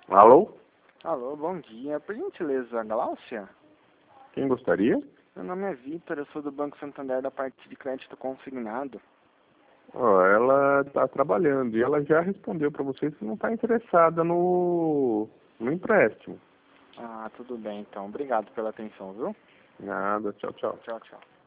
Alô? Alô, bom dia. Por gentileza, Gláucia? Quem gostaria? Meu nome é Vitor, eu sou do Banco Santander da parte de crédito consignado. Ó, ela está trabalhando e ela já respondeu para você que não está interessada no empréstimo. Ah, tudo bem então. Obrigado pela atenção, viu? Nada, tchau, tchau. Tchau, tchau.